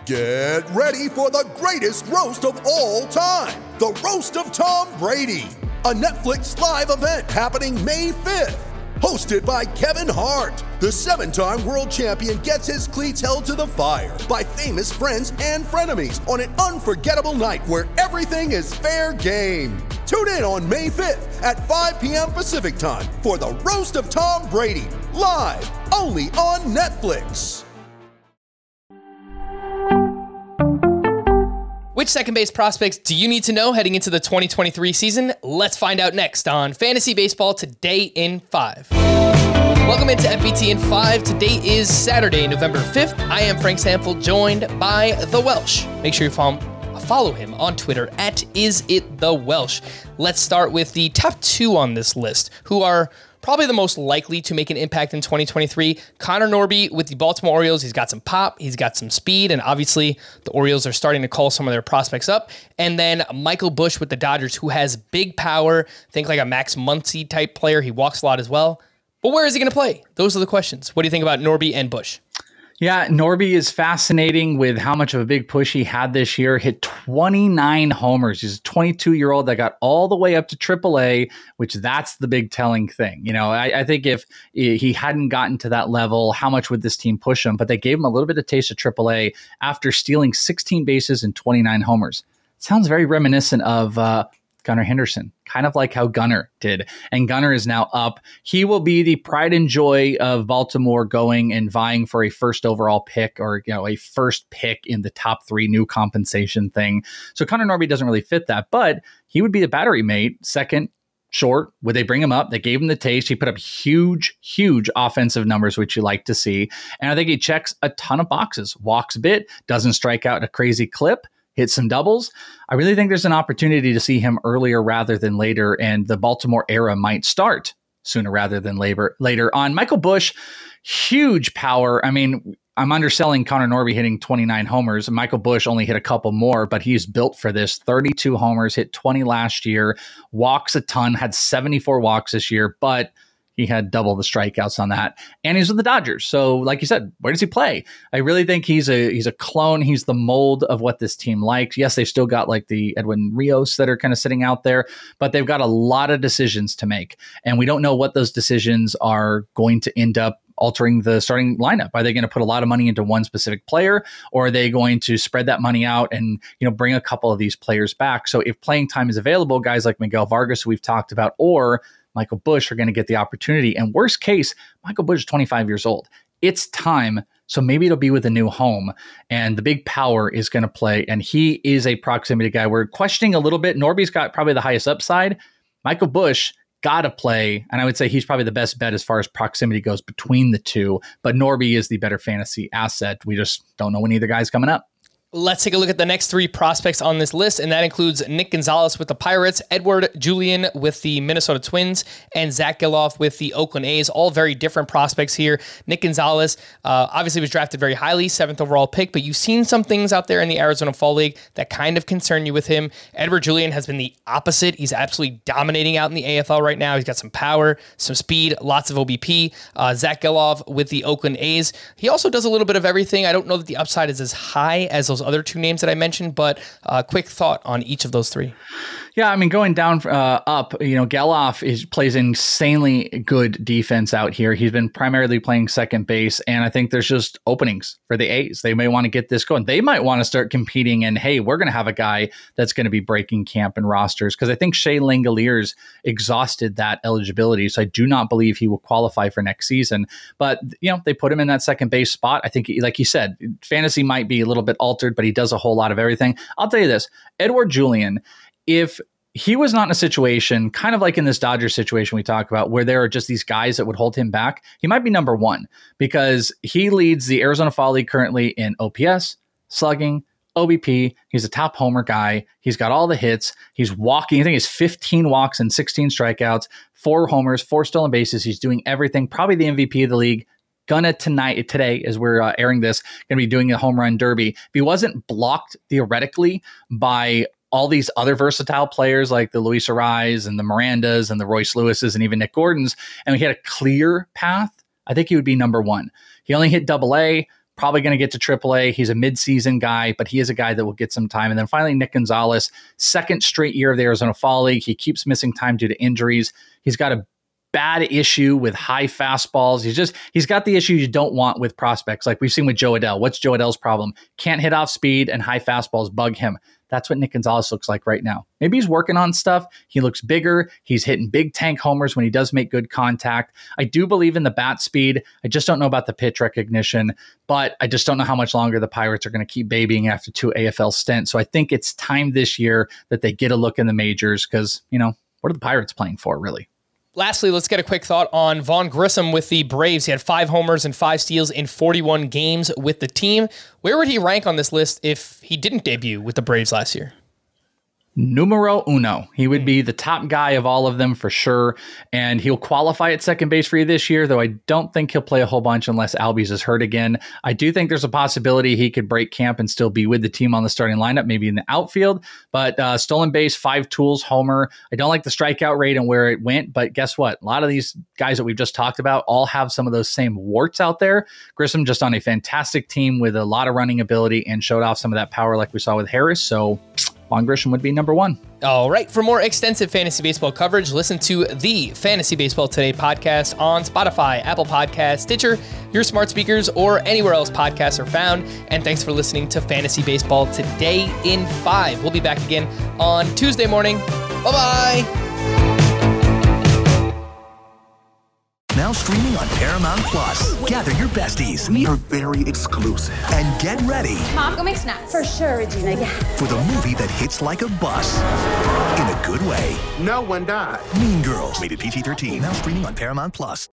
Get ready for the greatest roast of all time, the Roast of Tom Brady, a Netflix live event happening May 5th. Hosted by Kevin Hart, the 7-time world champion gets his cleats held to the fire by famous friends and frenemies on an unforgettable night where everything is fair game. Tune in on May 5th at 5 p.m. Pacific time for the Roast of Tom Brady, live only on Netflix. Which second base prospects do you need to know heading into the 2023 season? Let's find out next on Fantasy Baseball Today in 5. Welcome into FBT in 5. Today is Saturday, November 5th. I am Frank Sample, joined by The Welsh. Make sure you follow him on Twitter at IsItTheWelsh. Let's start with the top 2 on this list, who are probably the most likely to make an impact in 2023. Connor Norby with the Baltimore Orioles. He's got some pop, he's got some speed, and obviously the Orioles are starting to call some of their prospects up. And then Michael Busch with the Dodgers, who has big power. Think like a Max Muncy type player. He walks a lot as well. But where is he going to play? Those are the questions. What do you think about Norby and Busch? Yeah, Norby is fascinating with how much of a big push he had this year. Hit 29 homers. He's a 22-year-old that got all the way up to AAA, which that's the big telling thing. You know, I think if he hadn't gotten to that level, how much would this team push him? But they gave him a little bit of taste of AAA after stealing 16 bases and 29 homers. Sounds very reminiscent of Gunnar Henderson, kind of like how Gunnar did. And Gunnar is now up. He will be the pride and joy of Baltimore going and vying for a first overall pick or, a first pick in the top 3 new compensation thing. So Connor Norby doesn't really fit that, but he would be the battery mate, second short. Would they bring him up? They gave him the taste. He put up huge offensive numbers, which you like to see. And I think he checks a ton of boxes. Walks a bit, doesn't strike out at a crazy clip, hit some doubles. I really think there's an opportunity to see him earlier rather than later, and the Baltimore era might start sooner rather than later. On Michael Busch, huge power. I mean, I'm underselling Connor Norby hitting 29 homers. Michael Busch only hit a couple more, but he's built for this. 32 homers, hit 20 last year, walks a ton, had 74 walks this year, but he had double the strikeouts on that. And he's with the Dodgers. So like you said, where does he play? I really think he's a clone. He's the mold of what this team likes. Yes, they've still got like the Edwin Rios that are kind of sitting out there, but they've got a lot of decisions to make. And we don't know what those decisions are going to end up altering the starting lineup. Are they going to put a lot of money into one specific player, or are they going to spread that money out and, bring a couple of these players back? So if playing time is available, guys like Miguel Vargas, who we've talked about, or Michael Busch are going to get the opportunity. And worst case, Michael Busch is 25 years old. It's time. So maybe it'll be with a new home, and the big power is going to play. And he is a proximity guy. We're questioning a little bit. Norby's got probably the highest upside. Michael Busch got to play. And I would say he's probably the best bet as far as proximity goes between the two. But Norby is the better fantasy asset. We just don't know when either guy's coming up. Let's take a look at the next 3 prospects on this list, and that includes Nick Gonzalez with the Pirates, Edward Julian with the Minnesota Twins, and Zach Geloff with the Oakland A's. All very different prospects here. Nick Gonzalez obviously was drafted very highly, 7th overall pick, but you've seen some things out there in the Arizona Fall League that kind of concern you with him. Edward Julian has been the opposite. He's absolutely dominating out in the AFL right now. He's got some power, some speed, lots of OBP. Zach Geloff with the Oakland A's. He also does a little bit of everything. I don't know that the upside is as high as those other 2 names that I mentioned, but quick thought on each of those 3. Yeah, I mean, going down up, Geloff plays insanely good defense out here. He's been primarily playing second base, and I think there's just openings for the A's. They may want to get this going. They might want to start competing, and hey, we're going to have a guy that's going to be breaking camp and rosters, because I think Shea Langoliers exhausted that eligibility, so I do not believe he will qualify for next season. But, they put him in that second base spot. I think, like you said, fantasy might be a little bit altered, but he does a whole lot of everything. I'll tell you this, Edward Julian, if he was not in a situation, kind of like in this Dodgers situation we talk about, where there are just these guys that would hold him back, he might be number 1, because he leads the Arizona Fall League currently in OPS, slugging, OBP. He's a top homer guy. He's got all the hits. He's walking. I think he's 15 walks and 16 strikeouts, 4 homers, 4 stolen bases. He's doing everything. Probably the MVP of the league. Today, as we're airing this, going to be doing a home run derby. If he wasn't blocked theoretically by all these other versatile players like the Luis Arraez and the Mirandas and the Royce Lewises and even Nick Gordons, and he had a clear path, I think he would be number 1. He only hit AA, probably going to get to AAA. He's a midseason guy, but he is a guy that will get some time. And then finally, Nick Gonzalez, second straight year of the Arizona Fall League. He keeps missing time due to injuries. He's got a bad issue with high fastballs. He's got the issue you don't want with prospects. Like we've seen with Joe Adell. What's Joe Adell's problem? Can't hit off speed, and high fastballs bug him. That's what Nick Gonzalez looks like right now. Maybe he's working on stuff. He looks bigger. He's hitting big tank homers when he does make good contact. I do believe in the bat speed. I just don't know about the pitch recognition, but I just don't know how much longer the Pirates are going to keep babying after 2 AFL stints. So I think it's time this year that they get a look in the majors because, what are the Pirates playing for, really? Lastly, let's get a quick thought on Vaughn Grissom with the Braves. He had 5 homers and 5 steals in 41 games with the team. Where would he rank on this list if he didn't debut with the Braves last year? Numero uno. He would be the top guy of all of them for sure. And he'll qualify at second base for you this year, though I don't think he'll play a whole bunch unless Albies is hurt again. I do think there's a possibility he could break camp and still be with the team on the starting lineup, maybe in the outfield. But stolen base, 5 tools, homer. I don't like the strikeout rate and where it went, but guess what? A lot of these guys that we've just talked about all have some of those same warts out there. Grissom just on a fantastic team with a lot of running ability and showed off some of that power like we saw with Harris. So Vaughn Grissom would be number 1. All right. For more extensive fantasy baseball coverage, listen to the Fantasy Baseball Today podcast on Spotify, Apple Podcasts, Stitcher, your smart speakers, or anywhere else podcasts are found. And thanks for listening to Fantasy Baseball Today in 5. We'll be back again on Tuesday morning. Bye-bye. Now streaming on Paramount Plus. Gather your besties. We are very exclusive. And get ready. Mom, go make snacks. For sure, Regina, yeah. For the movie that hits like a bus. In a good way. No one died. Mean Girls. Rated PG-13. Now streaming on Paramount Plus.